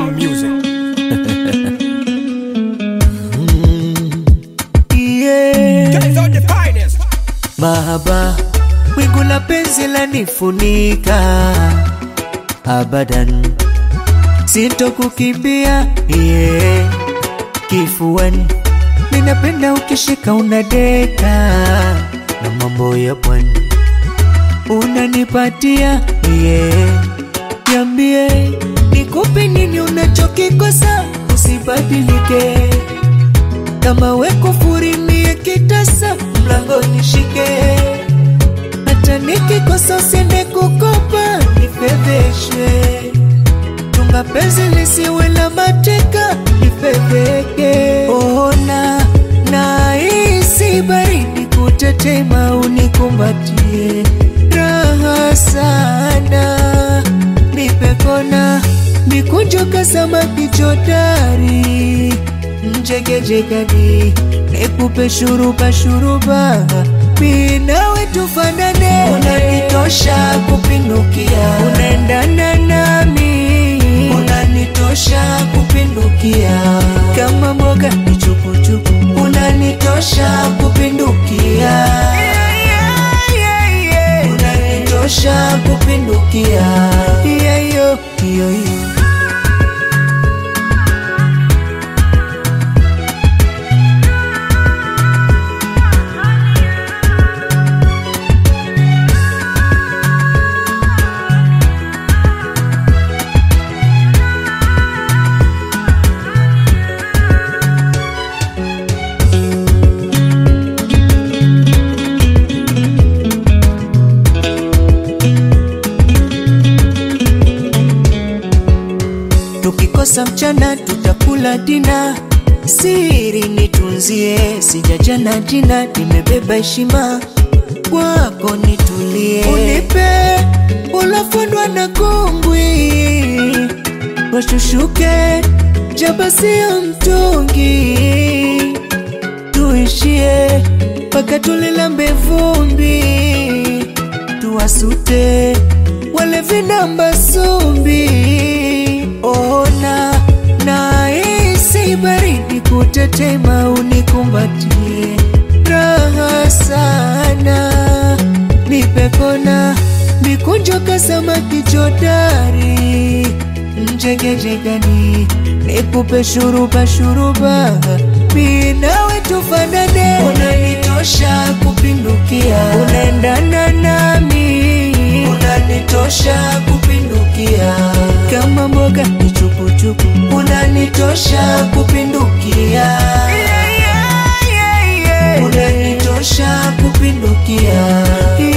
Sound music. Guys are the finest. Mahaba, wingu la penzi lanifunika abadan, sitokukimbia kifuani. Ninapenda ukishika unadeka na mambo ya pwani unanipatia Niambie nikupe nini unachokikosa, usibadilike. Kama weko furimie kitasa, mlango nishike. Hata nikikosa usiende kukopa, nifedheshwe. Tunga penzi lisiwe la mateka, nifedheke. Ona na isi baridi kutetema, unikumbatie. Raha sana nipe kona, mikunjo kasama kichotari. Mjegejegani nikupe shuruba shuruba, minawe tufanane. Unanitosha kupindukia, unaendana nami. Unanitosha kupindukia, kama mboga ni chukuchuku. Unanitosha kupindukia, unanitosha kupindukia. Yo. Tukikosa mchana tutakula dina, siri nitunzie. Sijajana jina, nimebeba heshima kwako, nitulie. Unipe ulofundwa na kongwi, washushuke jaba sio mtungi. Tuishie paka tulilambe vumbi, tuwasute wale vinamba sumbi. Ona na isi baridi kutetema, unikumbatie. Raha sana nipe kona, mikunjo kasama kichotari. Mjegejegani nikupe shuruba shuruba, minawe tufanane. Unanitosha kupindukia, unaendana nami. Unanitosha kupindukia, kama mboga ni chukuchuku. Unanitosha kupindukia, unanitosha kupindukia.